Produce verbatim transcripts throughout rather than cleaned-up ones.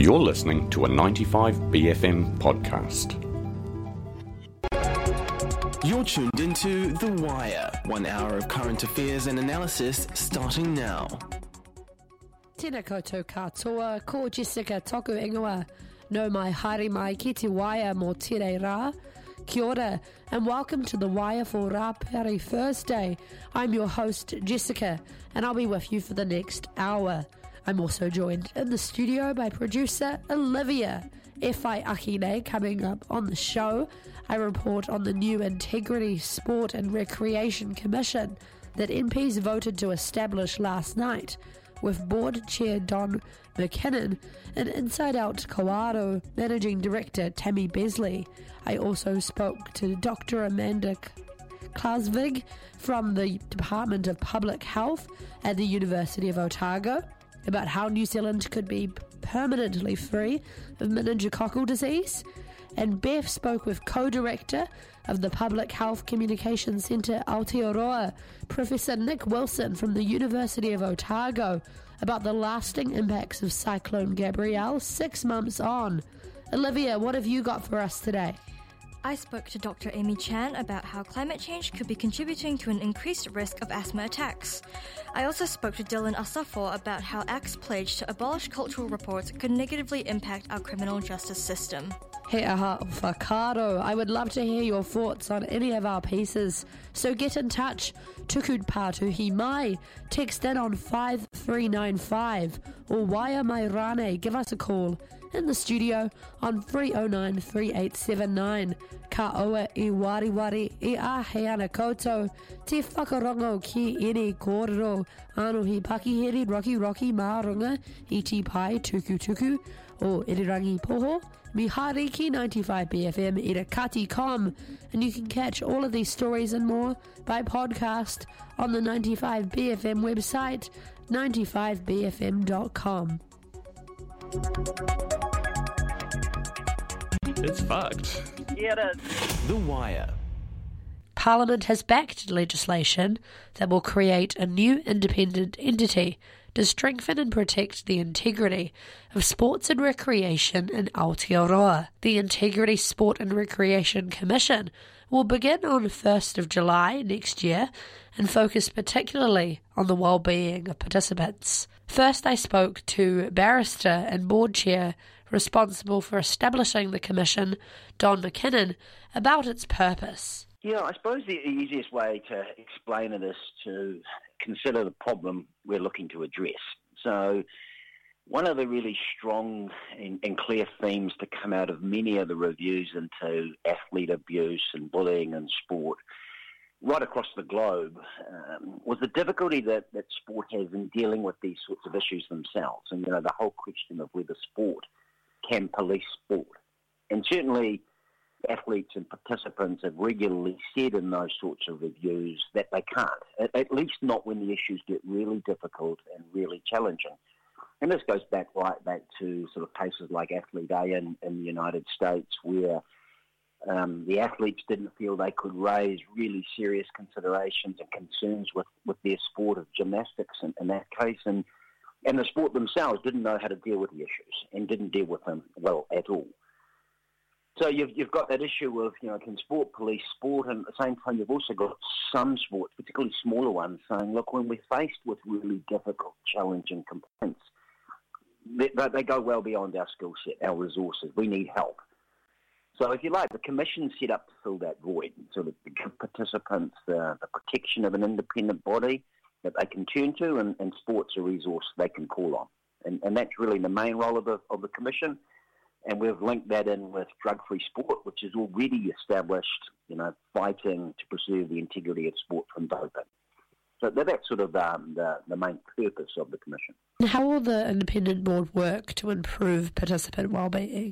You're listening to a ninety-five B F M podcast. You're tuned into The Wire, one hour of current affairs and analysis starting now. Tēnā koutou katoa, ko Jessica toku ingoa, no mai haere mai ki te Wire mō tere rā. Kia ora, and welcome to The Wire for Rāpere Thursday. I'm your host, Jessica, and I'll be with you for the next hour. I'm also joined in the studio by producer Olivia. F I Akine coming up on the show. I report on the new Integrity Sport and Recreation Commission that M Ps voted to establish last night, with Board Chair Don McKinnon and Inside Out Koaro Managing Director Tammy Besley. I also spoke to Doctor Amanda Klasvig from the Department of Public Health at the University of Otago about how New Zealand could be permanently free of meningococcal disease. And Beth spoke with co-director of the Public Health Communication Centre Aotearoa, Professor Nick Wilson from the University of Otago, about the lasting impacts of Cyclone Gabrielle six months on. Olivia, what have you got for us today? I spoke to Doctor Amy Chan about how climate change could be contributing to an increased risk of asthma attacks. I also spoke to Dylan Asafo about how Act's pledge to abolish cultural reports could negatively impact our criminal justice system. He aha whakaaro. I would love to hear your thoughts on any of our pieces, so get in touch. Tukud pātuhi mai. Text in on five three nine five or Wire Mai Rane. Give us a call in the studio on three oh nine, three eight seven nine. Ka oa I wari wari I a he ana koutou. Te whakarongo ki ene kōrero. Anu hi pakiheri rocky rocky maarunga I ti pai tuku tuku o irirangi poho. Mihariki ninety-five B F M Irakati dot com, and you can catch all of these stories and more by podcast on the ninety-five B F M website, ninety-five B F M dot com. It's fucked. Yeah, it is. The Wire. Parliament has backed legislation that will create a new independent entity to strengthen and protect the integrity of sports and recreation in Aotearoa. The Integrity Sport and Recreation Commission will begin on the first of July next year and focus particularly on the well-being of participants. First, I spoke to barrister and board chair responsible for establishing the commission, Don McKinnon, about its purpose. Yeah, I suppose the easiest way to explain it is to consider the problem we're looking to address. So one of the really strong and, and clear themes to come out of many of the reviews into athlete abuse and bullying in sport right across the globe um, was the difficulty that, that sport has in dealing with these sorts of issues themselves. And, you know, the whole question of whether sport can police sport. And certainly athletes and participants have regularly said in those sorts of reviews that they can't, at, at least not when the issues get really difficult and really challenging. And this goes back right back to sort of cases like Athlete A in, in the United States, where um, the athletes didn't feel they could raise really serious considerations and concerns with, with their sport of gymnastics in, in that case, and, and the sport themselves didn't know how to deal with the issues and didn't deal with them well at all. So you've you've got that issue of, you know, can sport police sport, and at the same time you've also got some sports, particularly smaller ones, saying, look, when we're faced with really difficult, challenging complaints, they, they go well beyond our skill set, our resources. We need help. So if you like, the commission's set up to fill that void, so that the participants, uh, the protection of an independent body that they can turn to, and, and sports a resource they can call on. And, and that's really the main role of the, of the commission. And we've linked that in with drug-free sport, which is already established, you know, fighting to preserve the integrity of sport from doping. So that's sort of um, the, the main purpose of the commission. How will the independent board work to improve participant well-being?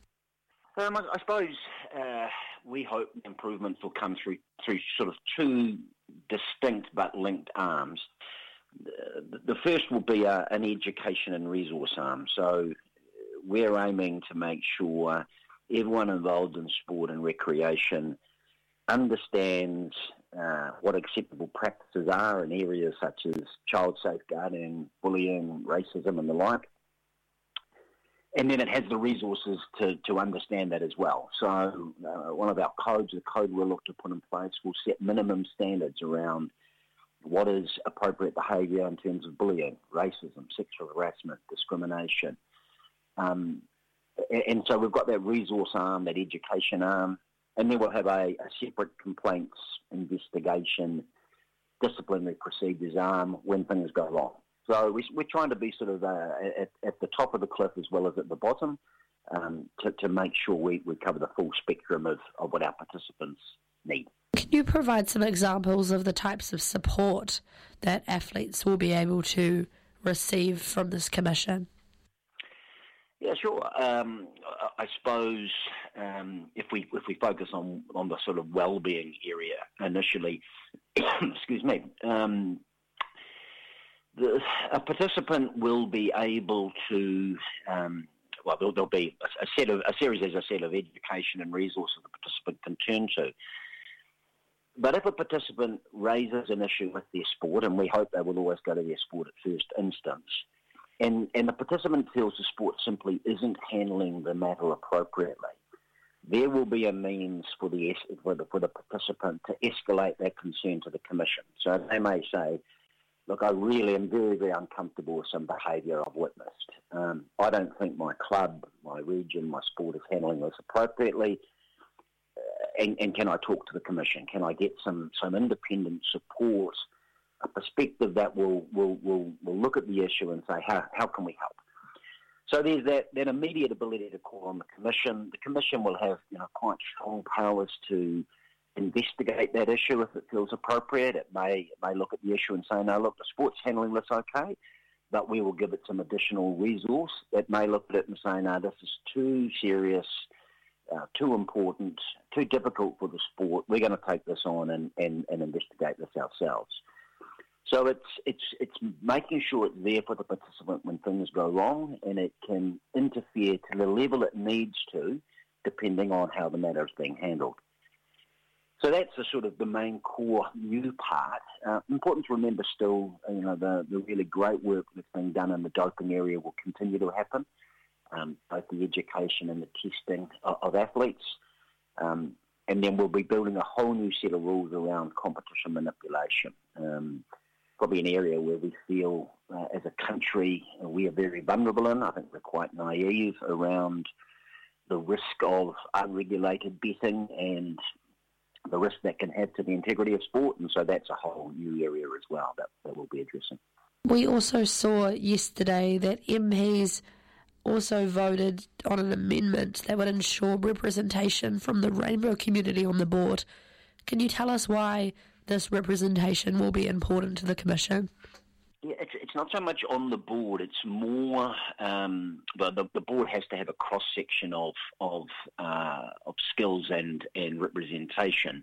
Um, I, I suppose uh, we hope improvements will come through through sort of two distinct but linked arms. The, the first will be a, an education and resource arm. So we're aiming to make sure everyone involved in sport and recreation understands uh, what acceptable practices are in areas such as child safeguarding, bullying, racism and the like. and then it has the resources to, to understand that as well. So uh, one of our codes, the code we'll look to put in place, will set minimum standards around what is appropriate behaviour in terms of bullying, racism, sexual harassment, discrimination. Um, and so we've got that resource arm, that education arm, and then we'll have a, a separate complaints, investigation, disciplinary procedures arm when things go wrong. So we, we're trying to be sort of uh, at, at the top of the cliff as well as at the bottom um, to, to make sure we, we cover the full spectrum of, of what our participants need. Can you provide some examples of the types of support that athletes will be able to receive from this commission? Yeah, sure. Um, I suppose um, if we if we focus on, on the sort of well-being area initially, excuse me, um, the, a participant will be able to, um, well, there'll, there'll be a, a set of a series, as I said, of education and resources the participant can turn to. But if a participant raises an issue with their sport, and we hope they will always go to their sport at first instance, and, and the participant feels the sport simply isn't handling the matter appropriately, there will be a means for the, for the, for the participant to escalate that concern to the Commission. So they may say, look, I really am very, very uncomfortable with some behaviour I've witnessed. Um, I don't think my club, my region, my sport is handling this appropriately. And, and can I talk to the Commission? Can I get some, some independent support, a perspective that will, will, will, will look at the issue and say, how, how can we help? So there's that, that immediate ability to call on the Commission. The Commission will have you know, quite strong powers to investigate that issue if it feels appropriate. It may, it may look at the issue and say, no, look, the sport's handling this okay, but we will give it some additional resource. It may look at it and say, no, this is too serious, Uh, too important, too difficult for the sport. We're going to take this on and, and, and investigate this ourselves. So it's it's it's making sure it's there for the participant when things go wrong, and it can interfere to the level it needs to, depending on how the matter is being handled. So that's the sort of the main core new part. Uh, important to remember still, you know, the, the really great work that's being done in the doping area will continue to happen. Um, both the education and the testing of, of athletes. Um, and then we'll be building a whole new set of rules around competition manipulation. Um, probably an area where we feel uh, as a country uh, we are very vulnerable in. I think we're quite naive around the risk of unregulated betting and the risk that can have to the integrity of sport. And so that's a whole new area as well that, that we'll be addressing. We also saw yesterday that M Ps also voted on an amendment that would ensure representation from the rainbow community on the board. Can you tell us why this representation will be important to the Commission? Yeah, it's, it's not so much on the board. It's more um, the, the the board has to have a cross section of of uh, of skills and and representation.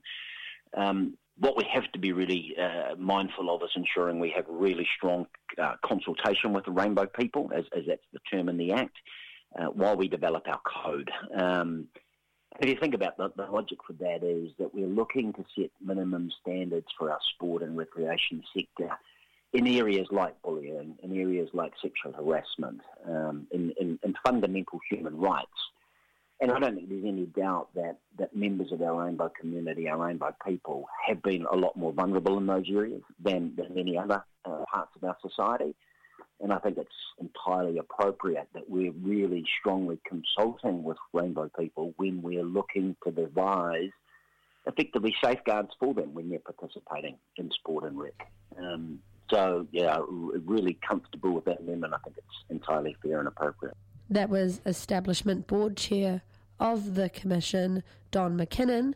Um, what we have to be really uh, mindful of is ensuring we have really strong uh, consultation with the rainbow people, as, as that's the term in the Act, uh, while we develop our code. Um, if you think about the, the logic for that is that we're looking to set minimum standards for our sport and recreation sector in areas like bullying, in areas like sexual harassment, um, in, in, in fundamental human rights. And I don't think there's any doubt that, that members of our rainbow community, our rainbow people, have been a lot more vulnerable in those areas than, than many other uh, parts of our society. And I think it's entirely appropriate that we're really strongly consulting with rainbow people when we're looking to devise effectively safeguards for them when they're participating in sport and rec. Um, so, yeah, really comfortable with that amendment. I think it's entirely fair and appropriate. That was Establishment Board Chair of the Commission, Don McKinnon.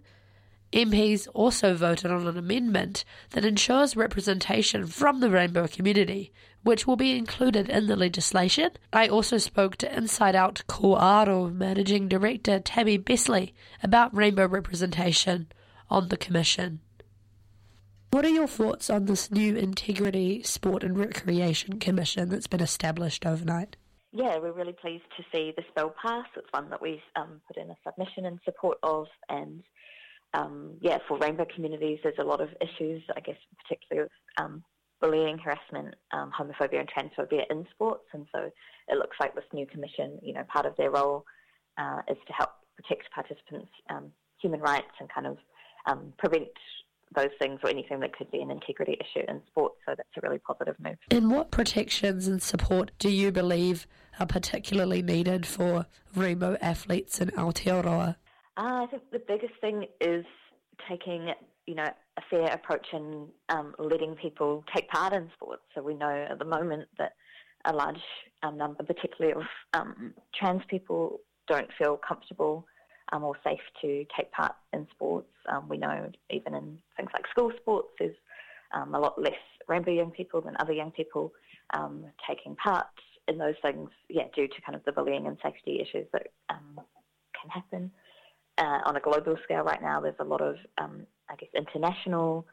M Ps also voted on an amendment that ensures representation from the rainbow community, which will be included in the legislation. I also spoke to Inside Out Ko Aro Managing Director Tammy Besley about rainbow representation on the Commission. What are your thoughts on this new Integrity Sport and Recreation Commission that's been established overnight? Yeah, we're really pleased to see this bill pass. It's one that we've um, put in a submission in support of, and um, yeah, for rainbow communities, there's a lot of issues, I guess, particularly with um, bullying, harassment, um, homophobia and transphobia in sports. And so it looks like this new commission, you know, part of their role uh, is to help protect participants' um, human rights and kind of um, prevent those things or anything that could be an integrity issue in sport. So that's a really positive move. And what protections and support do you believe are particularly needed for rainbow athletes in Aotearoa? Uh, I think the biggest thing is taking, you know, a fair approach and um, letting people take part in sports. So we know at the moment that a large um, number, particularly of um, trans people, don't feel comfortable um, or safe to take part in sports. Um, we know even in things like school sports, there's um, a lot less rainbow young people than other young people um, taking part in those things, yeah, due to kind of the bullying and safety issues that um, can happen. Uh, on a global scale right now, there's a lot of, um, I guess, international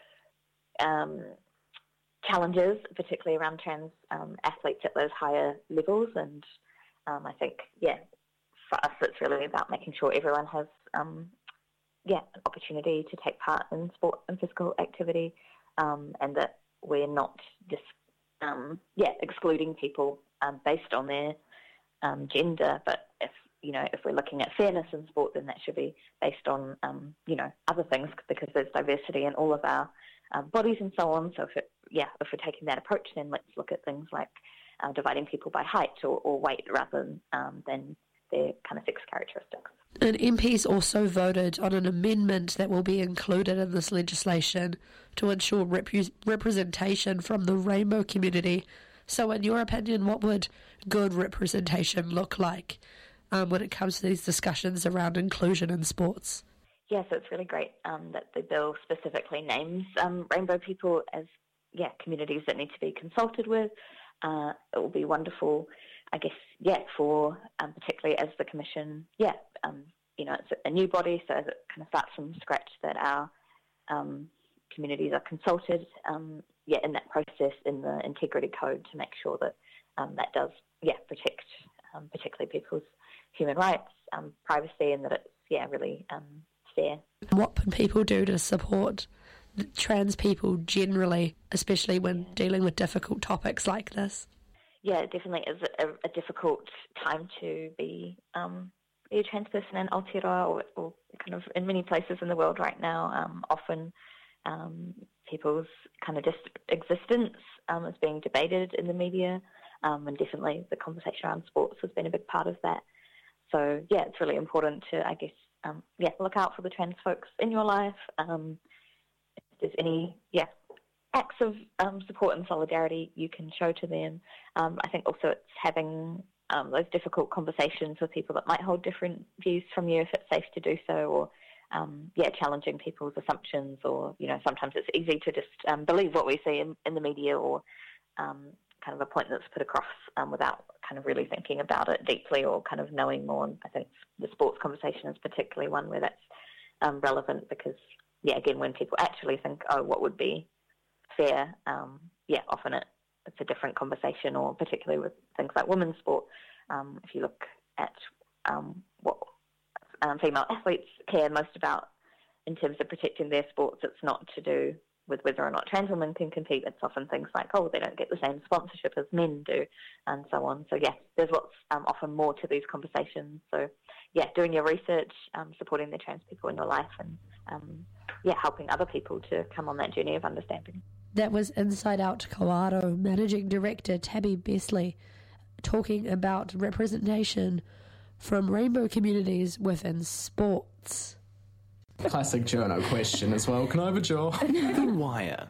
um, challenges, particularly around trans um, athletes at those higher levels. And um, I think, yeah, for us, it's really about making sure everyone has, um, yeah, an opportunity to take part in sport and physical activity, um, and that we're not just, um, yeah, excluding people um, based on their um, gender. But if you know, if we're looking at fairness in sport, then that should be based on, um, you know, other things, because there's diversity in all of our um, bodies and so on. So if it, yeah, if we're taking that approach, then let's look at things like uh, dividing people by height or, or weight rather than, um, than their kind of sex characteristics. And M Ps also voted on an amendment that will be included in this legislation to ensure rep- representation from the rainbow community. So in your opinion, what would good representation look like Um, when it comes to these discussions around inclusion in sports? Yeah, so it's really great um, that the bill specifically names um, rainbow people as, yeah, communities that need to be consulted with. Uh, it will be wonderful, I guess, yeah, for um, particularly as the Commission, yeah, um, you know, it's a new body, so as it kind of starts from scratch, that our um, communities are consulted, um, yeah, in that process, in the Integrity Code, to make sure that um, that does, yeah, protect um, particularly people's human rights, um, privacy, and that it's, yeah, really um, fair. What can people do to support trans people generally, especially when yeah. dealing with difficult topics like this? Yeah, it definitely is a, a difficult time to be, um, be a trans person in Aotearoa or, or kind of in many places in the world right now. Um, often um, people's kind of just existence um, is being debated in the media, um, and definitely the conversation around sports has been a big part of that. So, yeah, it's really important to, I guess, um, yeah, look out for the trans folks in your life. Um, if there's any, yeah, acts of um, support and solidarity you can show to them. Um, I think also it's having um, those difficult conversations with people that might hold different views from you, if it's safe to do so, or, um, yeah, challenging people's assumptions, or, you know, sometimes it's easy to just um, believe what we see in, in the media, or um, kind of a point that's put across um, without kind of really thinking about it deeply or kind of knowing more. And I think the sports conversation is particularly one where that's um, relevant, because, yeah, again, when people actually think, oh, what would be fair, um, yeah, often it, it's a different conversation, or particularly with things like women's sport. Um, if you look at um, what um, female athletes care most about in terms of protecting their sports, it's not to do with whether or not trans women can compete. It's often things like, oh, they don't get the same sponsorship as men do, and so on. So, yeah, there's lots um, often more to these conversations. So, yeah, doing your research, um, supporting the trans people in your life, and, um, yeah, helping other people to come on that journey of understanding. That was Inside Out Kawarau Managing Director Tabby Besley talking about representation from rainbow communities within sports. Classic journo question as well. Can I have a jaw? The Wire.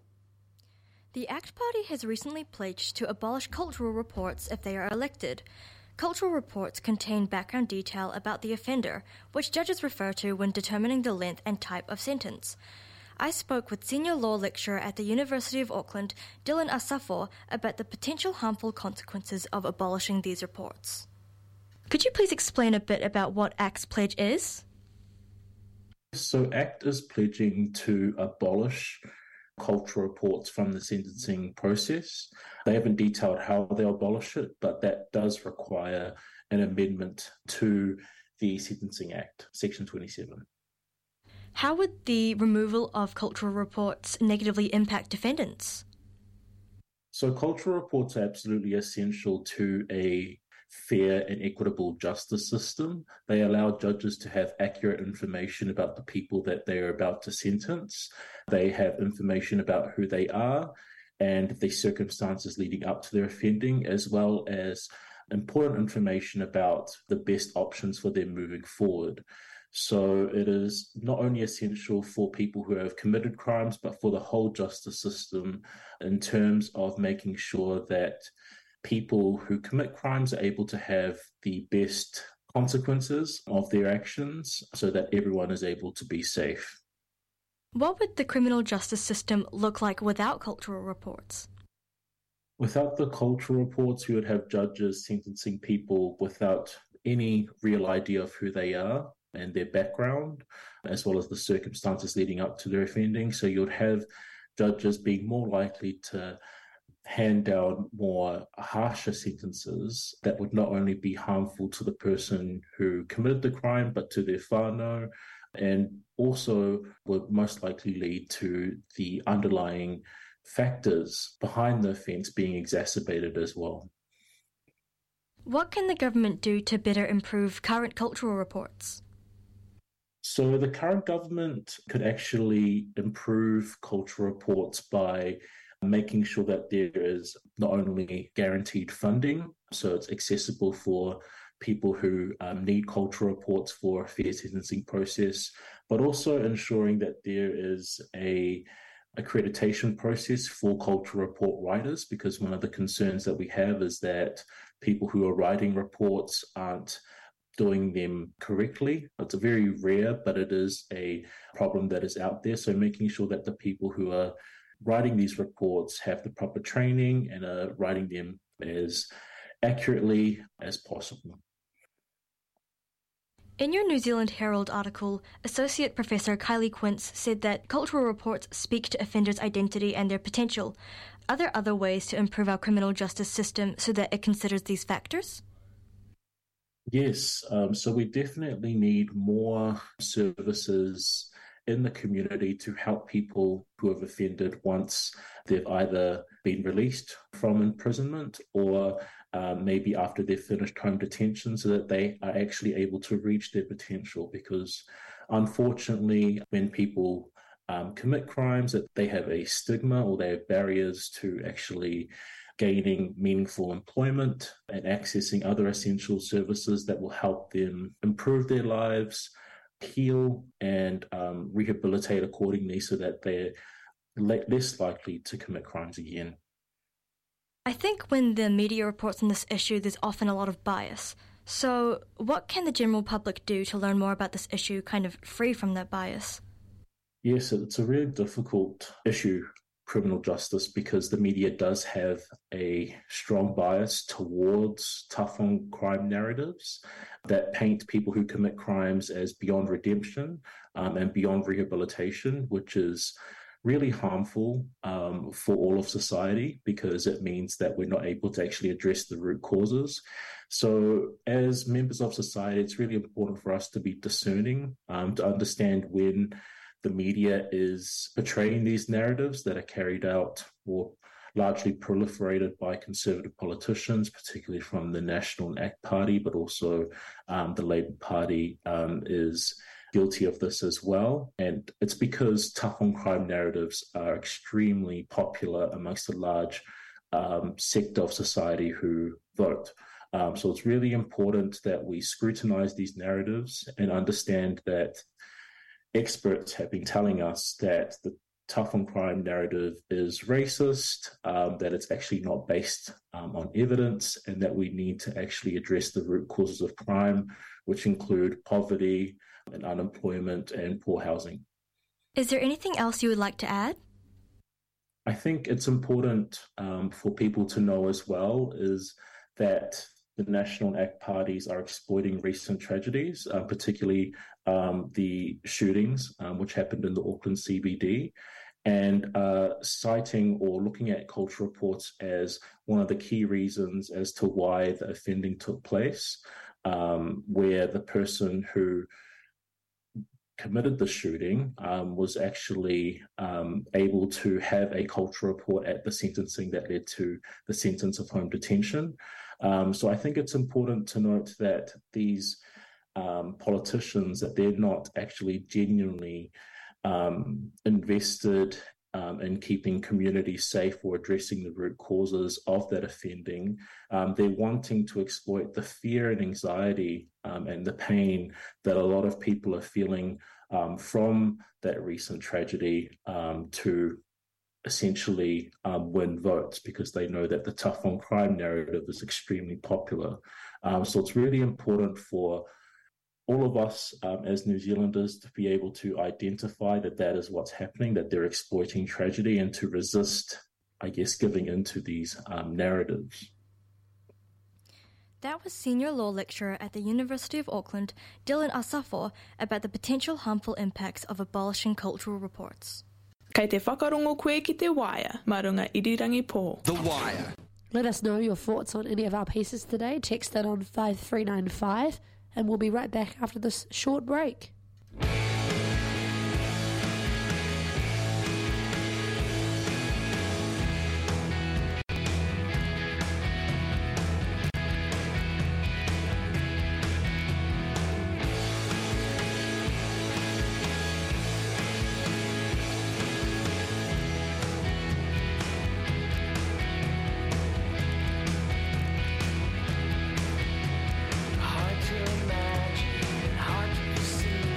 The ACT Party has recently pledged to abolish cultural reports if they are elected. Cultural reports contain background detail about the offender, which judges refer to when determining the length and type of sentence. I spoke with senior law lecturer at the University of Auckland, Dylan Asafo, about the potential harmful consequences of abolishing these reports. Could you please explain a bit about what ACT's pledge is? So ACT is pledging to abolish cultural reports from the sentencing process. They haven't detailed how they'll abolish it, but that does require an amendment to the Sentencing Act, Section twenty-seven. How would the removal of cultural reports negatively impact defendants? So cultural reports are absolutely essential to a fair and equitable justice system. They allow judges to have accurate information about the people that they are about to sentence. They have information about who they are and the circumstances leading up to their offending, as well as important information about the best options for them moving forward. So it is not only essential for people who have committed crimes, but for the whole justice system in terms of making sure that people who commit crimes are able to have the best consequences of their actions so that everyone is able to be safe. What would the criminal justice system look like without cultural reports? Without the cultural reports, we would have judges sentencing people without any real idea of who they are and their background, as well as the circumstances leading up to their offending. So you'd have judges being more likely to hand down more harsher sentences that would not only be harmful to the person who committed the crime, but to their whānau, and also would most likely lead to the underlying factors behind the offence being exacerbated as well. What can the government do to better improve current cultural reports? So the current government could actually improve cultural reports by making sure that there is not only guaranteed funding, so it's accessible for people who um, need cultural reports for a fair sentencing process, but also ensuring that there is a accreditation process for cultural report writers, because one of the concerns that we have is that people who are writing reports aren't doing them correctly. It's a very rare, but it is a problem that is out there. So making sure that the people who are writing these reports have the proper training and are writing them as accurately as possible. In your New Zealand Herald article, Associate Professor Kylie Quince said that cultural reports speak to offenders' identity and their potential. Are there other ways to improve our criminal justice system so that it considers these factors? Yes, um, so we definitely need more services in the community to help people who have offended once they've either been released from imprisonment or uh, maybe after they've finished home detention, so that they are actually able to reach their potential. Because unfortunately, when people um, commit crimes, that they have a stigma or they have barriers to actually gaining meaningful employment and accessing other essential services that will help them improve their lives, heal and um, rehabilitate accordingly so that they're le- less likely to commit crimes again. I think when the media reports on this issue, there's often a lot of bias. So what can the general public do to learn more about this issue, kind of free from that bias? Yes, it's a really difficult issue, criminal justice, because the media does have a strong bias towards tough on crime narratives that paint people who commit crimes as beyond redemption um, and beyond rehabilitation, which is really harmful um, for all of society, because it means that we're not able to actually address the root causes. So as members of society, it's really important for us to be discerning, um, to understand when the media is portraying these narratives that are carried out or largely proliferated by conservative politicians, particularly from the National A C T Party, but also um, the Labour Party um, is guilty of this as well. And it's because tough on crime narratives are extremely popular amongst a large um, sector of society who vote. Um, so it's really important that we scrutinize these narratives and understand that experts have been telling us that the tough on crime narrative is racist, um, that it's actually not based um, on evidence, and that we need to actually address the root causes of crime, which include poverty and unemployment and poor housing. Is there anything else you would like to add? I think it's important um, for people to know as well is that the National A C T parties are exploiting recent tragedies, uh, particularly um, the shootings um, which happened in the Auckland C B D, and uh, citing or looking at cultural reports as one of the key reasons as to why the offending took place, um, where the person who committed the shooting um, was actually um, able to have a culture report at the sentencing that led to the sentence of home detention. Um, so I think it's important to note that these um, politicians, that they're not actually genuinely um, invested um, in keeping communities safe or addressing the root causes of that offending. Um, they're wanting to exploit the fear and anxiety um, and the pain that a lot of people are feeling um, from that recent tragedy um, to essentially um, win votes, because they know that the tough on crime narrative is extremely popular. Um, so it's really important for all of us um, as New Zealanders to be able to identify that that is what's happening, that they're exploiting tragedy, and to resist, I guess, giving into these um, narratives. That was Senior Law Lecturer at the University of Auckland, Dylan Asafo, about the potential harmful impacts of abolishing cultural reports. Kei te whakarongo koe ki te Wire, marunga irirangi pō. The Wire. Let us know your thoughts on any of our pieces today. Text that on five three nine five, and we'll be right back after this short break. Hard to imagine, hard to perceive.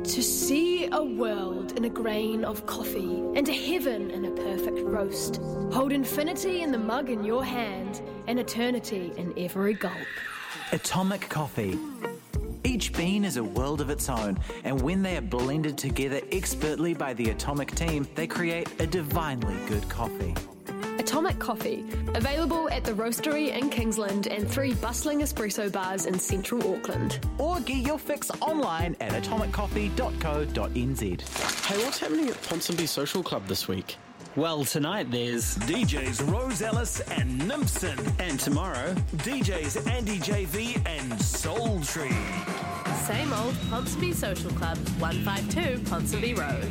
To see a world in a grain of coffee and a heaven in a perfect roast. Hold infinity in the mug in your hand and eternity in every gulp. Atomic Coffee. Each bean is a world of its own, and when they are blended together expertly by the Atomic team, they create a divinely good coffee. Atomic Coffee, available at the Roastery in Kingsland and three bustling espresso bars in central Auckland. Or get your fix online at atomic coffee dot co dot n z. Hey, what's happening at Ponsonby Social Club this week? Well, tonight there's D Js Rose Ellis and Nymphson. And tomorrow, D Js Andy J V and Soul Tree. Same old Ponsonby Social Club, one fifty-two Ponsonby Road.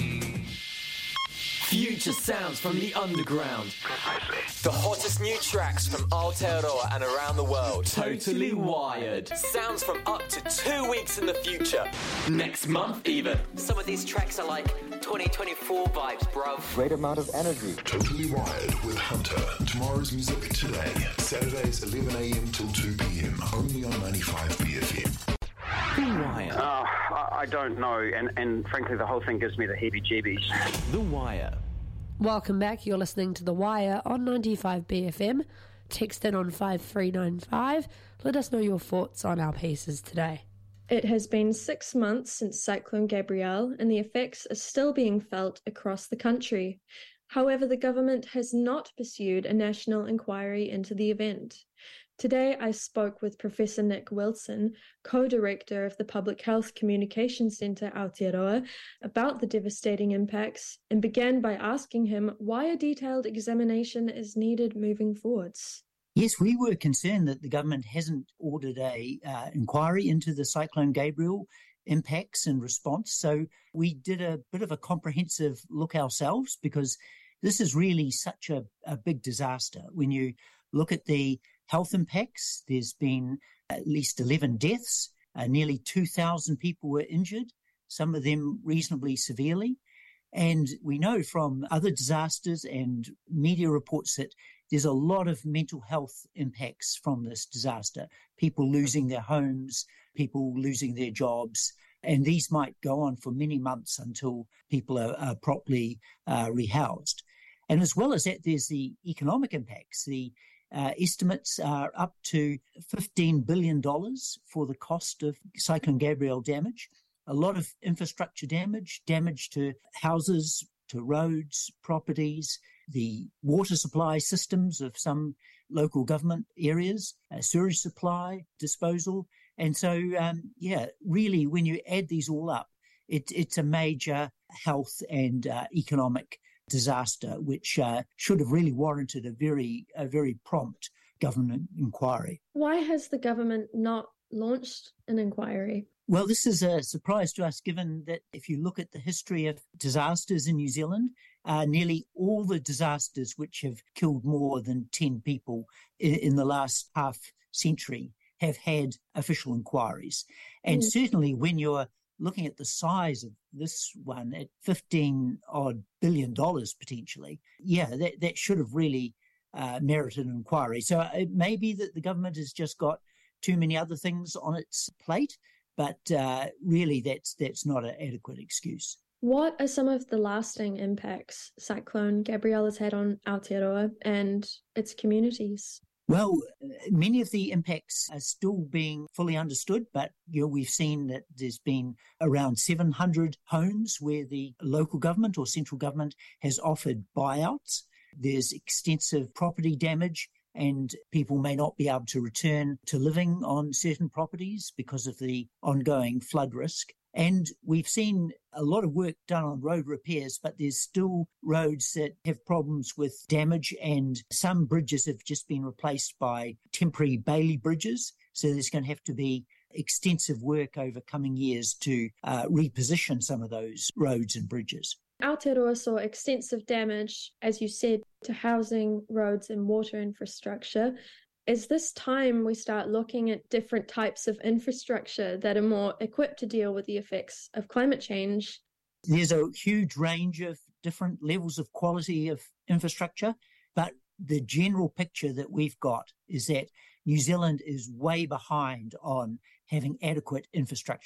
Future sounds from the underground. The hottest new tracks from Aotearoa and around the world. Totally wired. Sounds from up to two weeks in the future. Next month even. Some of these tracks are like twenty twenty-four vibes, bruv. Great amount of energy. Totally Wired with Hunter. Tomorrow's music today. Saturdays eleven a.m. till two p.m. Only on ninety-five B F M. The Wire. Uh, I don't know, and, and frankly the whole thing gives me the heebie-jeebies. The Wire. Welcome back. You're listening to The Wire on ninety-five B F M. Text in on five three nine five. Let us know your thoughts on our pieces today. It has been six months since Cyclone Gabrielle, and the effects are still being felt across the country. However, the government has not pursued a national inquiry into the event. Today, I spoke with Professor Nick Wilson, co-director of the Public Health Communications Centre Aotearoa, about the devastating impacts, and began by asking him why a detailed examination is needed moving forwards. Yes, we were concerned that the government hasn't ordered a uh, inquiry into the Cyclone Gabrielle impacts and response. So we did a bit of a comprehensive look ourselves, because this is really such a, a big disaster. When you look at the health impacts, there's been at least eleven deaths, uh, nearly two thousand people were injured, some of them reasonably severely. And we know from other disasters and media reports that there's a lot of mental health impacts from this disaster, people losing their homes, people losing their jobs, and these might go on for many months until people are, are properly uh, rehoused. And as well as that, there's the economic impacts. The Uh, estimates are up to fifteen billion dollars for the cost of Cyclone Gabrielle damage. A lot of infrastructure damage, damage to houses, to roads, properties, the water supply systems of some local government areas, uh, sewage supply, disposal. And so, um, yeah, really, when you add these all up, it, it's a major health and uh, economic disaster, which uh, should have really warranted a very, a very prompt government inquiry. Why has the government not launched an inquiry? Well, this is a surprise to us, given that if you look at the history of disasters in New Zealand, uh, nearly all the disasters which have killed more than ten people in, in the last half century have had official inquiries. And mm. certainly when you're looking at the size of this one at fifteen odd billion dollars potentially, yeah, that, that should have really uh, merited an inquiry. So it may be that the government has just got too many other things on its plate, but uh, really that's that's not an adequate excuse. What are some of the lasting impacts Cyclone Gabrielle has had on Aotearoa and its communities? Well, many of the impacts are still being fully understood, but you know, we've seen that there's been around seven hundred homes where the local government or central government has offered buyouts. There's extensive property damage, and people may not be able to return to living on certain properties because of the ongoing flood risk. And we've seen a lot of work done on road repairs, but there's still roads that have problems with damage, and some bridges have just been replaced by temporary Bailey bridges. So there's going to have to be extensive work over coming years to uh, reposition some of those roads and bridges. Aotearoa saw extensive damage, as you said, to housing, roads and water infrastructure. Is this time we start looking at different types of infrastructure that are more equipped to deal with the effects of climate change? There's a huge range of different levels of quality of infrastructure, but the general picture that we've got is that New Zealand is way behind on having adequate infrastructure.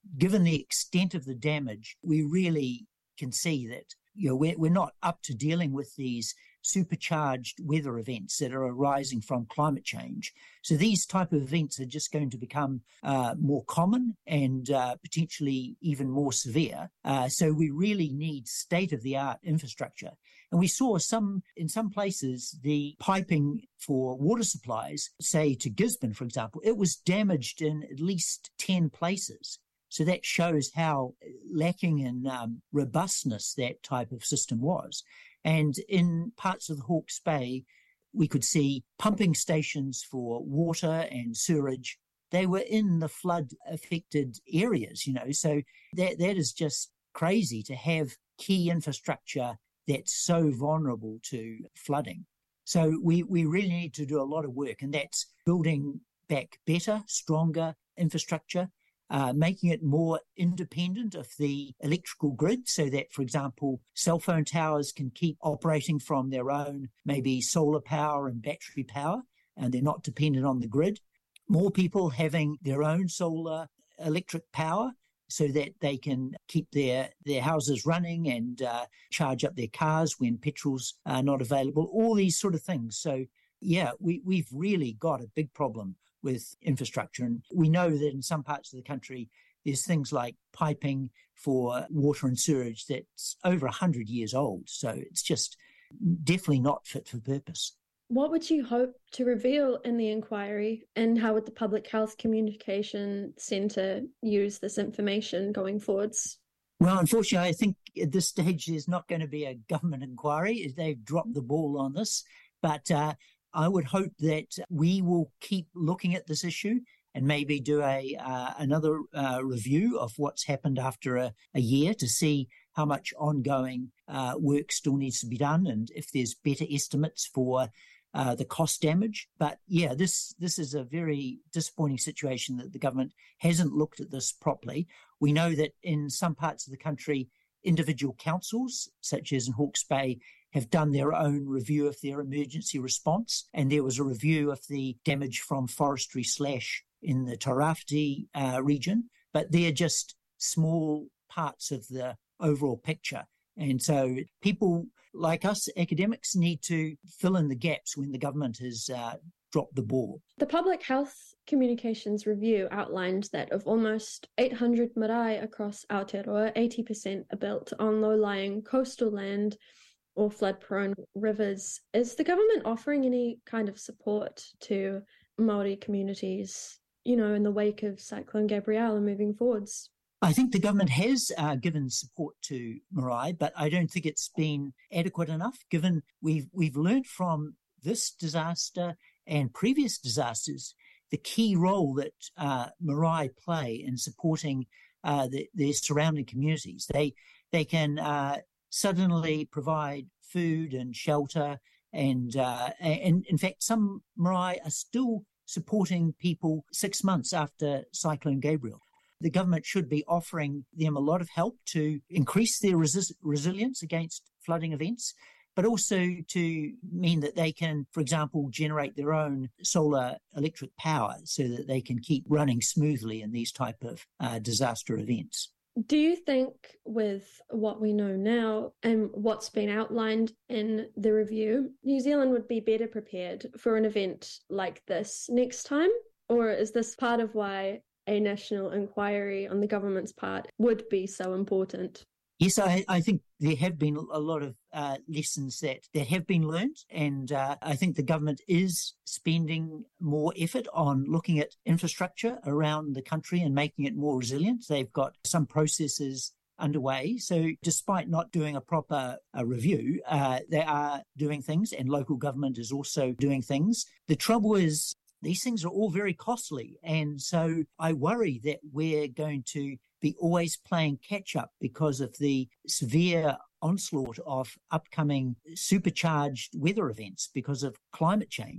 given the extent of the damage, we really can see that, you know, we're, we're not up to dealing with these supercharged weather events that are arising from climate change. So these type of events are just going to become uh, more common and uh, potentially even more severe. Uh, so we really need state-of-the-art infrastructure. And we saw some, in some places, the piping for water supplies, say to Gisborne, for example, it was damaged in at least ten places. So that shows how lacking in um, robustness that type of system was. And in parts of the Hawke's Bay, we could see pumping stations for water and sewerage. They were in the flood-affected areas, you know, so that that is just crazy to have key infrastructure that's so vulnerable to flooding. So we, we really need to do a lot of work, and that's building back better, stronger infrastructure, Uh, making it more independent of the electrical grid so that, for example, cell phone towers can keep operating from their own, maybe solar power and battery power, and they're not dependent on the grid. More people having their own solar electric power so that they can keep their, their houses running and uh, charge up their cars when petrol's uh, not available, all these sort of things. So, yeah, we, we've really got a big problem with infrastructure. And we know that in some parts of the country, there's things like piping for water and sewerage that's over one hundred years old. So it's just definitely not fit for purpose. What would you hope to reveal in the inquiry, and how would the Public Health Communication Centre use this information going forwards? Well, unfortunately, I think at this stage there's not going to be a government inquiry. They've dropped the ball on this. But uh, I would hope that we will keep looking at this issue and maybe do a uh, another uh, review of what's happened after a, a year to see how much ongoing uh, work still needs to be done and if there's better estimates for uh, the cost damage. But yeah, this this is a very disappointing situation that the government hasn't looked at this properly. We know that in some parts of the country, individual councils, such as in Hawke's Bay, have done their own review of their emergency response. And there was a review of the damage from forestry slash in the Tairāwhiti uh, region, but they're just small parts of the overall picture. And so people like us, academics, need to fill in the gaps when the government has uh, dropped the ball. The Public Health Communications Review outlined that of almost eight hundred marae across Aotearoa, eighty percent are built on low-lying coastal land or flood-prone rivers. Is the government offering any kind of support to Māori communities, you know, in the wake of Cyclone Gabrielle and moving forwards? I think the government has uh, given support to marae, but I don't think it's been adequate enough, given we've we've learned from this disaster and previous disasters the key role that uh, marae play in supporting uh, the, their surrounding communities. They they can uh, suddenly provide food and shelter, and uh, and in fact, some marae are still supporting people six months after Cyclone Gabrielle. The government should be offering them a lot of help to increase their resist- resilience against flooding events, but also to mean that they can, for example, generate their own solar electric power so that they can keep running smoothly in these type of uh, disaster events. Do you think with what we know now and what's been outlined in the review, New Zealand would be better prepared for an event like this next time? Or is this part of why a national inquiry on the government's part would be so important? Yes, I, I think there have been a lot of uh, lessons that, that have been learned, and uh, I think the government is spending more effort on looking at infrastructure around the country and making it more resilient. They've got some processes underway. So despite not doing a proper uh, review, uh, they are doing things, and local government is also doing things. The trouble is, these things are all very costly. And so I worry that we're going to be always playing catch up because of the severe onslaught of upcoming supercharged weather events because of climate change.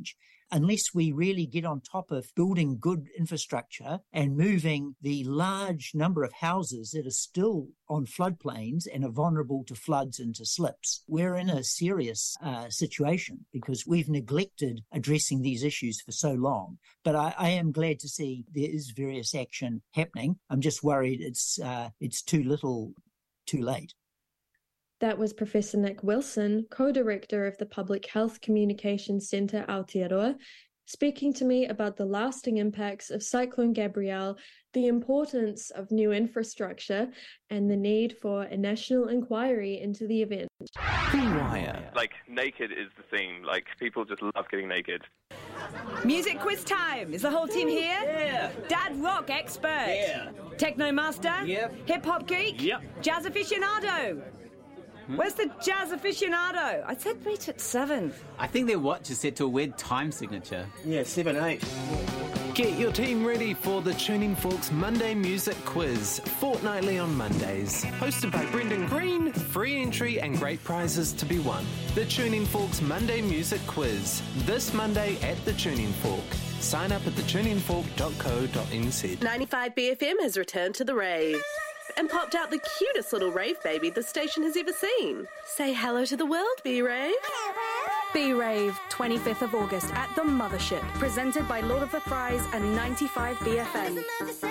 unless we really get on top of building good infrastructure and moving the large number of houses that are still on floodplains and are vulnerable to floods and to slips, we're in a serious uh, situation because we've neglected addressing these issues for so long. But I, I am glad to see there is various action happening. I'm just worried it's uh, it's too little, too late. That was Professor Nick Wilson, co-director of the Public Health Communications Centre Aotearoa, speaking to me about the lasting impacts of Cyclone Gabrielle, the importance of new infrastructure, and the need for a national inquiry into the event. The Wire. Like, naked is the theme. Like, people just love getting naked. Music quiz time. Is the whole team here? Yeah. Dad rock expert. Yeah. Techno master? Yep. Hip hop geek? Yep. Jazz aficionado? Where's the jazz aficionado? I said meet at seven. I think their watch is set to a weird time signature. Yeah, seven, eight. Get your team ready for the Tuning Forks Monday Music Quiz, fortnightly on Mondays. Hosted by Brendan Green, free entry and great prizes to be won. The Tuning Forks Monday Music Quiz, this Monday at the Tuning Fork. Sign up at the tuning fork dot co dot n z. ninety-five B F M has returned to the rave and popped out the cutest little rave baby the station has ever seen. Say hello to the world, B-Rave. B-Rave, twenty-fifth of August at the Mothership, presented by Lord of the Fries and ninety-five B F M.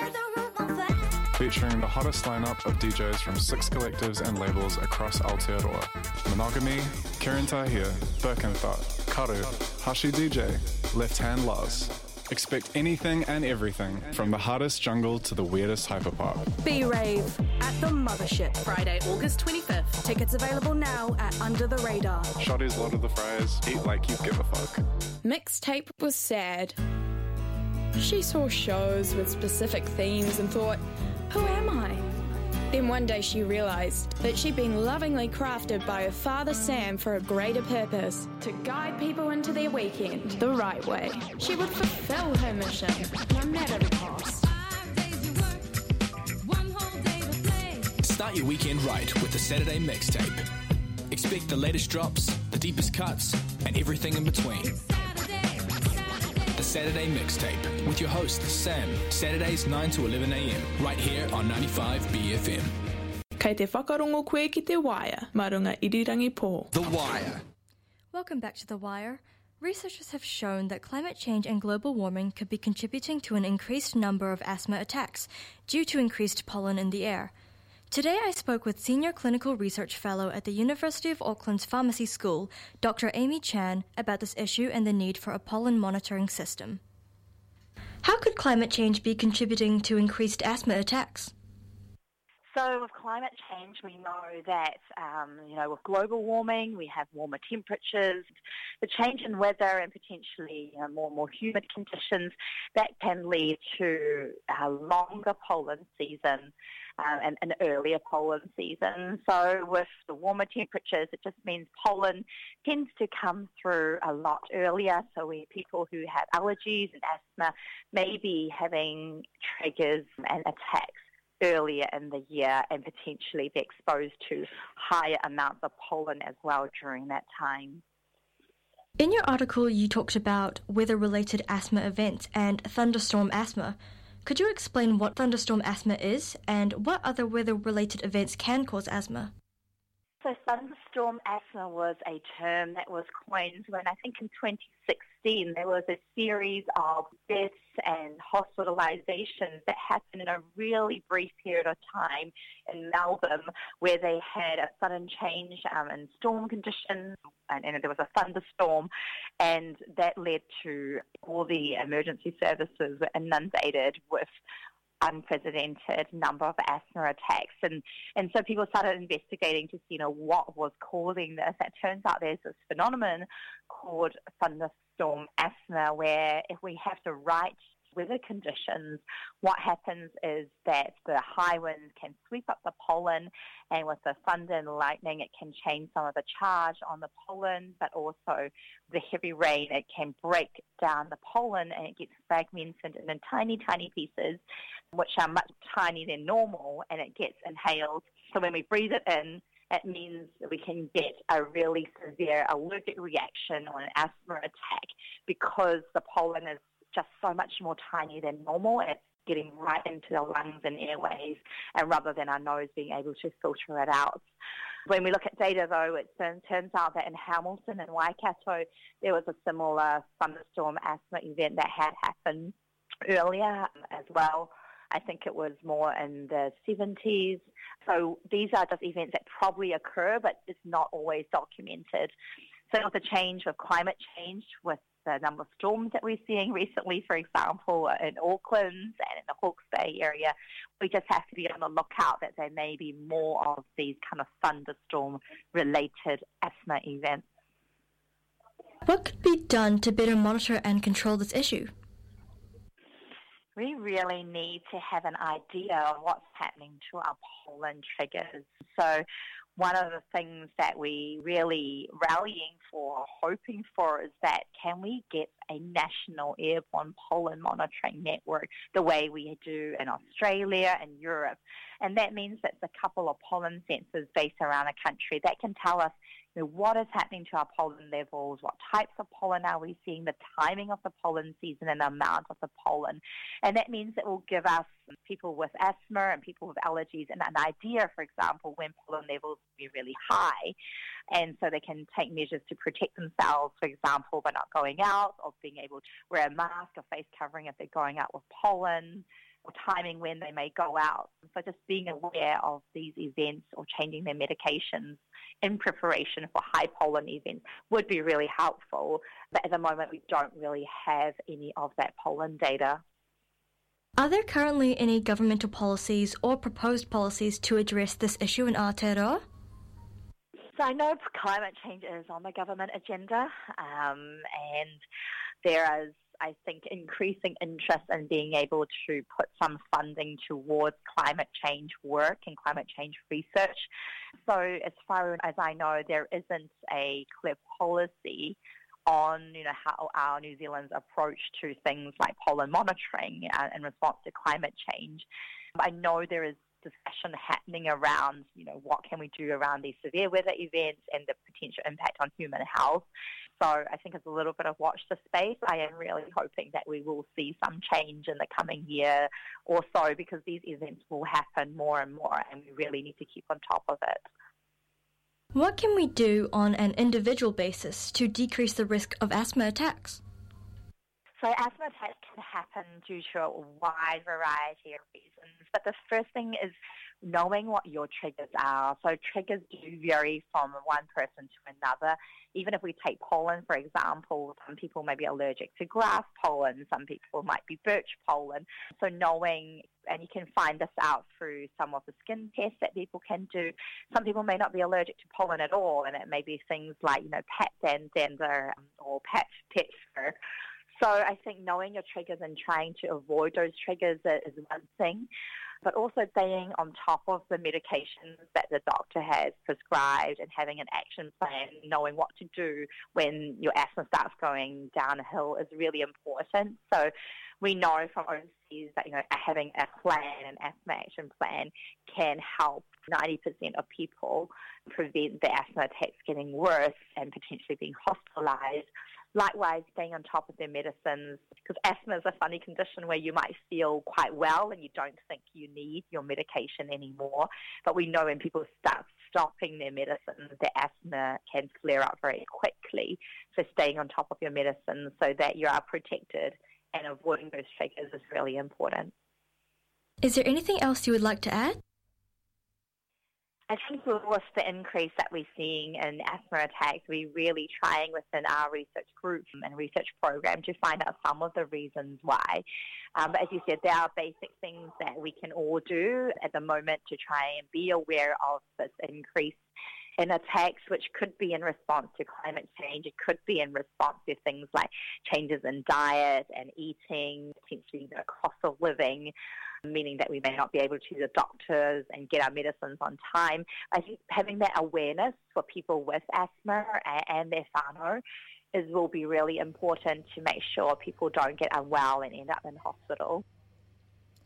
Featuring the hottest lineup of D Js from six collectives and labels across Aotearoa. Monogamy, Kieran Tahir, Birkenthal, Karu, Hashi D J, Left Hand Loz. Expect anything and everything, from the hardest jungle to the weirdest hyperpop. B-Rave at the Mothership, Friday, August twenty-fifth. Tickets available now at Under the Radar. Shotty's Lord of the Fries, eat like you give a fuck. Mixtape was sad. She saw shows with specific themes and thought, who am I? Then one day she realised that she'd been lovingly crafted by her father Sam for a greater purpose, to guide people into their weekend the right way. She would fulfil her mission, no matter the cost. Start your weekend right with the Saturday Mixtape. Expect the latest drops, the deepest cuts, and everything in between. The Saturday Mixtape with your host, Sam, Saturdays nine to eleven a.m, right here on ninety-five B F M. Kei te whakarongo koe ki te Wire, marunga irirangi pō. The Wire. Welcome back to The Wire. Researchers have shown that climate change and global warming could be contributing to an increased number of asthma attacks due to increased pollen in the air. Today I spoke with Senior Clinical Research Fellow at the University of Auckland's Pharmacy School, Doctor Amy Chan, about this issue and the need for a pollen monitoring system. How could climate change be contributing to increased asthma attacks? So with climate change, we know that, um, you know, with global warming, we have warmer temperatures. The change in weather and potentially you know, more and more humid conditions, that can lead to a longer pollen season. Um, and an earlier pollen season. So with the warmer temperatures, it just means pollen tends to come through a lot earlier. So we people who have allergies and asthma may be having triggers and attacks earlier in the year and potentially be exposed to higher amounts of pollen as well during that time. In your article, you talked about weather-related asthma events and thunderstorm asthma. Could you explain what thunderstorm asthma is and what other weather-related events can cause asthma? So thunderstorm asthma was a term that was coined when I think in twenty sixteen there was a series of deaths and hospitalizations that happened in a really brief period of time in Melbourne where they had a sudden change um, in storm conditions and, and there was a thunderstorm and that led to all the emergency services were inundated with unprecedented number of asthma attacks. And, and so people started investigating to see, you know, what was causing this. It turns out there's this phenomenon called thunderstorm asthma where if we have the right weather conditions, what happens is that the high winds can sweep up the pollen, and with the thunder and lightning, it can change some of the charge on the pollen, but also the heavy rain, it can break down the pollen and it gets fragmented in tiny, tiny pieces, which are much tinier than normal, and it gets inhaled. So when we breathe it in, it means that we can get a really severe allergic reaction or an asthma attack because the pollen is just so much more tiny than normal. It's getting right into the lungs and airways, and rather than our nose being able to filter it out. When we look at data, though, it turns out that in Hamilton and Waikato, there was a similar thunderstorm asthma event that had happened earlier as well. I think it was more in the seventies. So these are just events that probably occur, but it's not always documented. So with the change of climate change, with the number of storms that we're seeing recently, for example, in Auckland and in the Hawke's Bay area, we just have to be on the lookout that there may be more of these kind of thunderstorm-related asthma events. What could be done to better monitor and control this issue? We really need to have an idea of what's happening to our pollen triggers. So one of the things that we really rallying for, hoping for, is that can we get a national airborne pollen monitoring network the way we do in Australia and Europe. And that means that it's a couple of pollen sensors based around the country that can tell us, you know, what is happening to our pollen levels, what types of pollen are we seeing, the timing of the pollen season and the amount of the pollen. And that means it will give us, people with asthma and people with allergies, an, an idea, for example, when pollen levels will be really high. And so they can take measures to protect themselves, for example, by not going out, or being able to wear a mask or face covering if they're going out with pollen, or timing when they may go out. So just being aware of these events or changing their medications in preparation for high pollen events would be really helpful. But at the moment, we don't really have any of that pollen data. Are there currently any governmental policies or proposed policies to address this issue in Aotearoa? So I know climate change is on the government agenda, um, and there is, I think, increasing interest in being able to put some funding towards climate change work and climate change research. So as far as I know, there isn't a clear policy on, you know, how our New Zealand's approach to things like pollen monitoring uh, in response to climate change. I know there is discussion happening around, you know, what can we do around these severe weather events and the potential impact on human health. So I think it's a little bit of watch the space. I am really hoping that we will see some change in the coming year or so, because these events will happen more and more, and we really need to keep on top of it. What can we do on an individual basis to decrease the risk of asthma attacks? So asthma attacks can happen due to a wide variety of reasons, but the first thing is knowing what your triggers are. So triggers do vary from one person to another. Even if we take pollen, for example, some people may be allergic to grass pollen, some people might be birch pollen. So knowing, and you can find this out through some of the skin tests that people can do. Some people may not be allergic to pollen at all, and it may be things like, you know, pat dander or pat pet fur. So I think knowing your triggers and trying to avoid those triggers is one thing, but also staying on top of the medications that the doctor has prescribed and having an action plan, knowing what to do when your asthma starts going downhill is really important. So we know from overseas that, you know, having a plan, an asthma action plan, can help ninety percent of people prevent the asthma attacks getting worse and potentially being hospitalized. Likewise, staying on top of their medicines, because asthma is a funny condition where you might feel quite well and you don't think you need your medication anymore. But we know when people start stopping their medicines, their asthma can flare up very quickly. So staying on top of your medicines so that you are protected and avoiding those triggers is really important. Is there anything else you would like to add? I think with the increase that we're seeing in asthma attacks, we're really trying within our research group and research program to find out some of the reasons why. Um, but as you said, there are basic things that we can all do at the moment to try and be aware of this increase in attacks, which could be in response to climate change. It could be in response to things like changes in diet and eating, potentially the cost of living, meaning that we may not be able to see the doctors and get our medicines on time. I think having that awareness for people with asthma and their whānau is will be really important to make sure people don't get unwell and end up in hospital.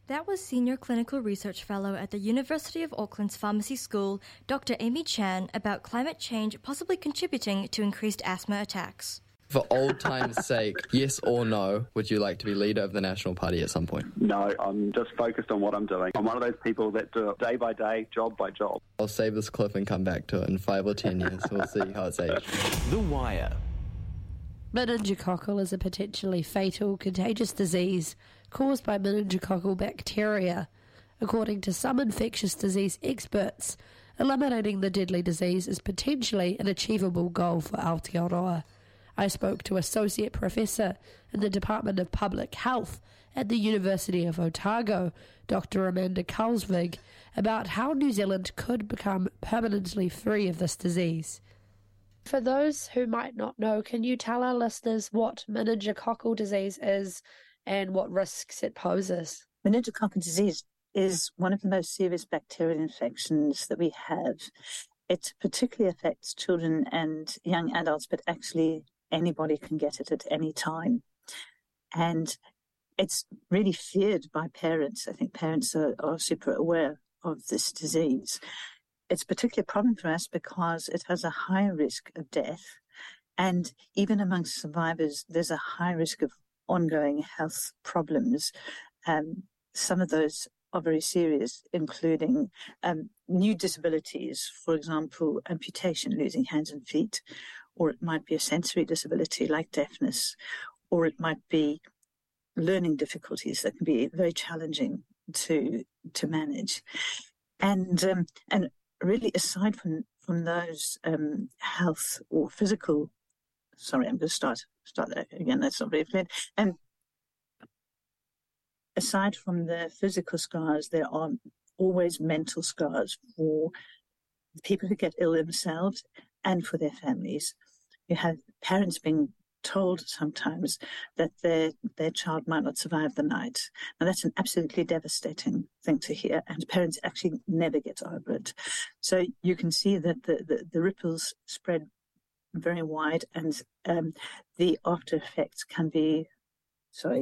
That was Senior Clinical Research Fellow at the University of Auckland's Pharmacy School, Doctor Amy Chan, about climate change possibly contributing to increased asthma attacks. For old time's sake, yes or no, would you like to be leader of the National Party at some point? No, I'm just focused on what I'm doing. I'm one of those people that do it day by day, job by job. I'll save this clip and come back to it in five or ten years. We'll see how it's aged. The Wire. Meningococcal is a potentially fatal contagious disease caused by meningococcal bacteria. According to some infectious disease experts, eliminating the deadly disease is potentially an achievable goal for Aotearoa. I spoke to Associate Professor in the Department of Public Health at the University of Otago, Doctor Amanda Karlsvig, about how New Zealand could become permanently free of this disease. For those who might not know, can you tell our listeners what meningococcal disease is and what risks it poses? Meningococcal disease is one of the most serious bacterial infections that we have. It particularly affects children and young adults, but actually anybody can get it at any time. And it's really feared by parents. I think parents are, are super aware of this disease. It's a particular problem for us because it has a higher risk of death. And even amongst survivors, there's a high risk of ongoing health problems. Um, some of those are very serious, including um, new disabilities, for example, amputation, losing hands and feet, or it might be a sensory disability like deafness, or it might be learning difficulties that can be very challenging to to manage. And um, and really, aside from from those um, health or physical, sorry, I'm going to start start that again. That's not very clear. And aside from the physical scars, there are always mental scars for the people who get ill themselves and for their families. You have parents being told sometimes that their their child might not survive the night. Now, that's an absolutely devastating thing to hear, and parents actually never get over it. So you can see that the, the, the ripples spread very wide, and um, the after effects can be, sorry,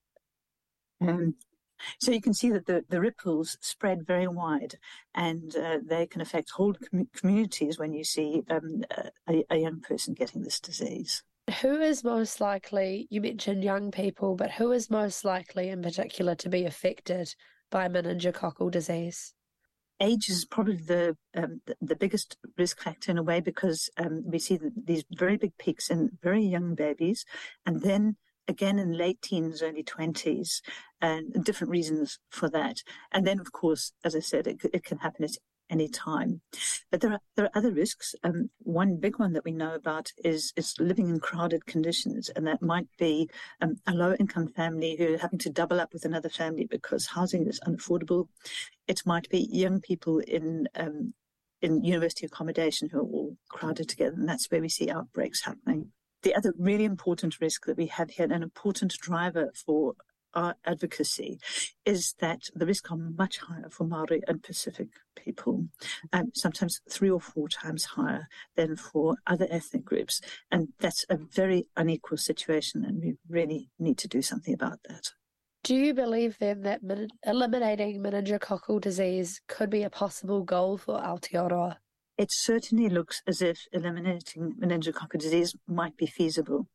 um, so you can see that the, the ripples spread very wide, and uh, they can affect whole com- communities when you see um, a, a young person getting this disease. Who is most likely, you mentioned young people, but who is most likely in particular to be affected by meningococcal disease? Age is probably the um, the, the biggest risk factor in a way, because um, we see the, these very big peaks in very young babies, and then again in late teens, early twenties, and different reasons for that. And then, of course, as I said, it, it can happen at any time. But there are there are other risks. Um, one big one that we know about is, is living in crowded conditions, and that might be um, a low-income family who are having to double up with another family because housing is unaffordable. It might be young people in um, in university accommodation who are all crowded together, and that's where we see outbreaks happening. The other really important risk that we have here, and an important driver for our advocacy, is that the risks are much higher for Māori and Pacific people, um, sometimes three or four times higher than for other ethnic groups. And that's a very unequal situation, and we really need to do something about that. Do you believe then that min- eliminating meningococcal disease could be a possible goal for Aotearoa? It certainly looks as if eliminating meningococcal disease might be feasible.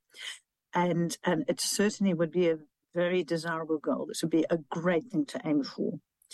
And, and it certainly would be a very desirable goal. This would be a great thing to aim for.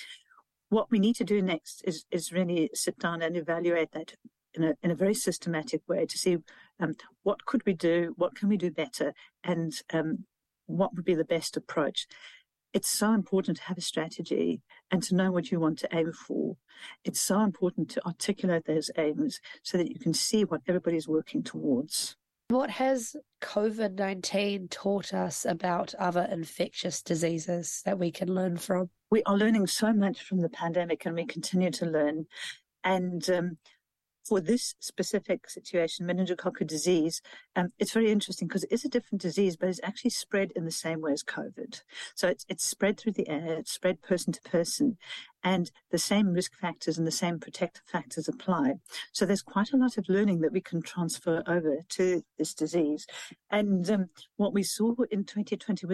What we need to do next is, is really sit down and evaluate that in a, in a very systematic way to see um, what could we do, what can we do better, and um, what would be the best approach. It's so important to have a strategy and to know what you want to aim for. It's so important to articulate those aims so that you can see what everybody's working towards. What has COVID nineteen taught us about other infectious diseases that we can learn from? We are learning so much from the pandemic, and we continue to learn. And um, for this specific situation, meningococcal disease, um, it's very interesting because it is a different disease, but it's actually spread in the same way as COVID. So it's, it's spread through the air, it's spread person to person, and the same risk factors and the same protective factors apply. So there's quite a lot of learning that we can transfer over to this disease. And um, what we saw in twenty twenty was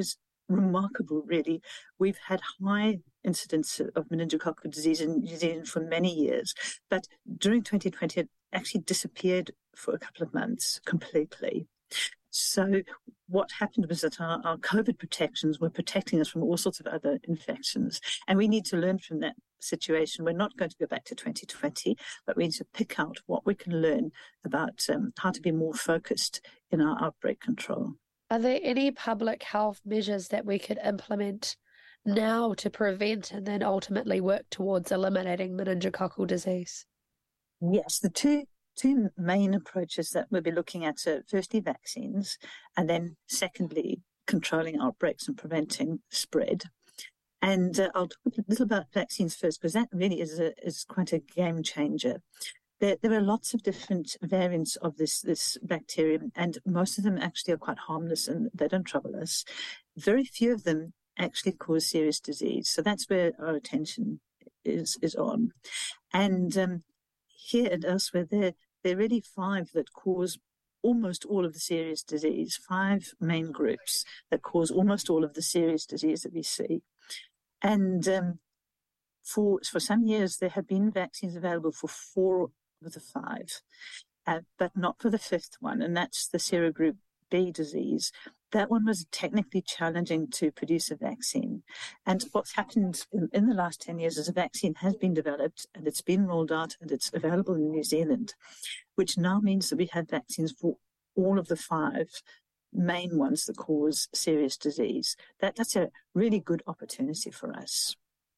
remarkable, really. We've had high incidence of meningococcal disease in New Zealand for many years, but during twenty twenty, it actually disappeared for a couple of months completely. So what happened was that our, our COVID protections were protecting us from all sorts of other infections. And we need to learn from that situation. We're not going to go back to twenty twenty, but we need to pick out what we can learn about um, how to be more focused in our outbreak control. Are there any public health measures that we could implement now to prevent and then ultimately work towards eliminating meningococcal disease? Yes, the two Two main approaches that we'll be looking at are firstly vaccines, and then secondly controlling outbreaks and preventing spread. And uh, I'll talk a little about vaccines first, because that really is a, is quite a game changer. There, there are lots of different variants of this, this bacterium, and most of them actually are quite harmless and they don't trouble us. Very few of them actually cause serious disease. So that's where our attention is, is on. And um, here and elsewhere, there, there are really five that cause almost all of the serious disease, five main groups that cause almost all of the serious disease that we see. And um, for for some years, there have been vaccines available for four of the five, uh, but not for the fifth one, and that's the serogroup B disease. That one was technically challenging to produce a vaccine. And what's happened in, in the last ten years is a vaccine has been developed and it's been rolled out and it's available in New Zealand, which now means that we have vaccines for all of the five main ones that cause serious disease. That, that's a really good opportunity for us.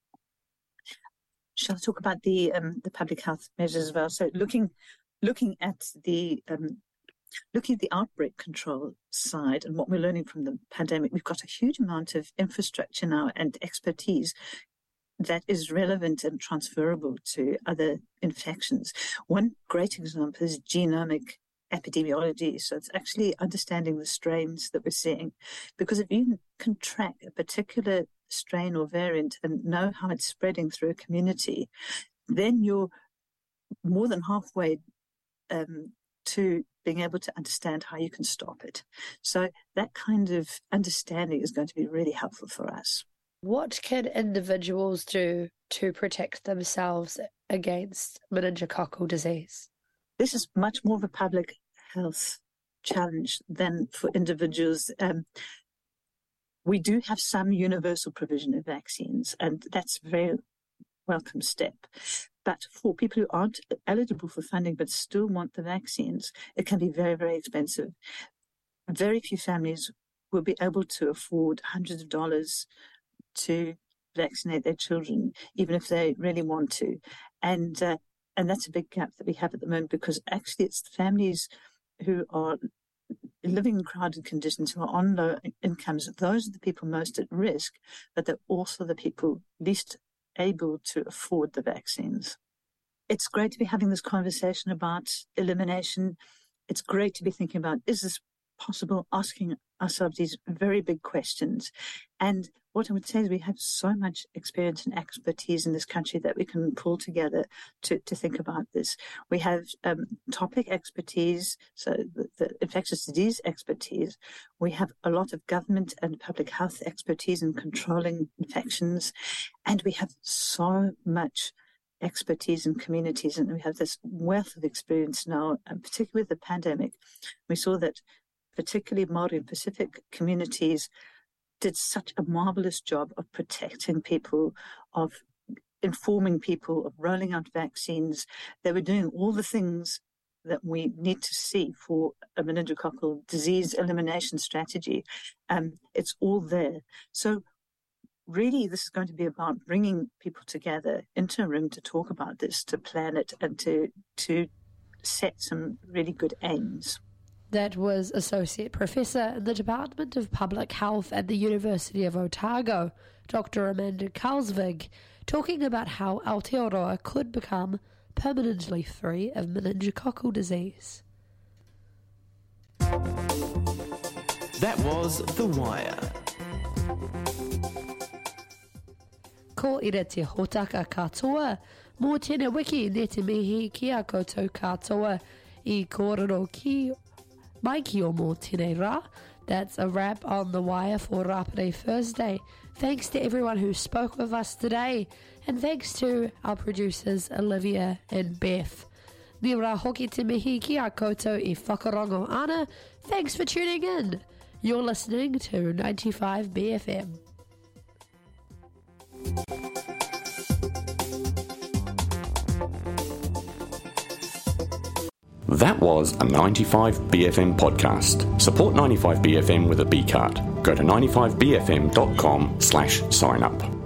Shall I talk about the um, the public health measures as well? So looking looking at the um, Looking at the outbreak control side and what we're learning from the pandemic, we've got a huge amount of infrastructure now and expertise that is relevant and transferable to other infections. One great example is genomic epidemiology. So it's actually understanding the strains that we're seeing. Because if you can track a particular strain or variant and know how it's spreading through a community, then you're more than halfway um, to being able to understand how you can stop it. So that kind of understanding is going to be really helpful for us. What can individuals do to protect themselves against meningococcal disease? This is much more of a public health challenge than for individuals. Um, we do have some universal provision of vaccines, and that's a very welcome step. But for people who aren't eligible for funding but still want the vaccines, it can be very, very expensive. Very few families will be able to afford hundreds of dollars to vaccinate their children, even if they really want to. And uh, and that's a big gap that we have at the moment, because actually it's the families who are living in crowded conditions, who are on low incomes. Those are the people most at risk, but they're also the people least able to afford the vaccines. It's great to be having this conversation about elimination. It's great to be thinking about, is this possible, asking ourselves these very big questions. And what I would say is we have so much experience and expertise in this country that we can pull together to, to think about this. We have um, topic expertise, so the, the infectious disease expertise. We have a lot of government and public health expertise in controlling infections. And we have so much expertise in communities, and we have this wealth of experience now, and particularly with the pandemic. We saw that particularly Māori and Pacific communities did such a marvelous job of protecting people, of informing people, of rolling out vaccines. They were doing all the things that we need to see for a meningococcal disease elimination strategy. Um, it's all there. So really, this is going to be about bringing people together into a room to talk about this, to plan it, and to to set some really good aims. That was Associate Professor in the Department of Public Health at the University of Otago, Doctor Amanda Karlsvig, talking about how Aotearoa could become permanently free of meningococcal disease. That was The Wire. Ko ira te hotaka katoa, mō tēnā wiki ne te mihi ki a koutou katoa I kōrero ki mai ki o mō tēnei rā. that's a wrap on The Wire for Rapare Thursday. Thanks to everyone who spoke with us today, and thanks to our producers Olivia and Beth. Mi rā hoki te mihi ki a koutou I whakarongo ana. Thanks for tuning in. You're listening to ninety-five B F M. That was a ninety-five B F M podcast. Support ninety-five B F M with a B card. Go to ninety-five B F M dot com slash sign up.